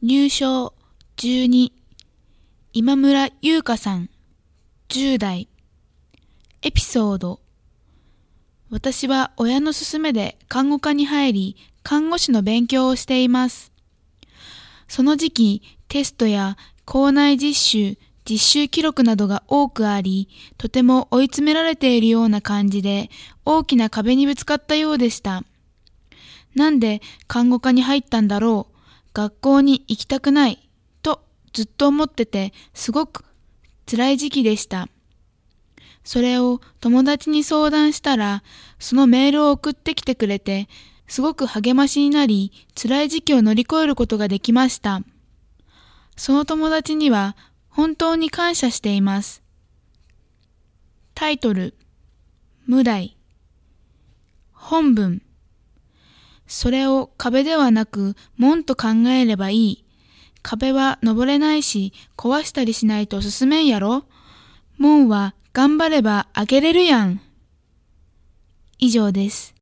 入賞12今村優香さん10代エピソード。私は親の勧めで看護科に入り、看護師の勉強をしています。その時期、テストや校内実習記録などが多くあり、とても追い詰められているような感じで、大きな壁にぶつかったようでした。なんで看護科に入ったんだろう、学校に行きたくない、とずっと思ってて、すごく辛い時期でした。それを友達に相談したら、そのメールを送ってきてくれて、すごく励ましになり、辛い時期を乗り越えることができました。その友達には本当に感謝しています。タイトル、無題。本文。それを壁ではなく門と考えればいい。壁は登れないし、壊したりしないと進めんやろ。門は頑張れば上げれるやん。以上です。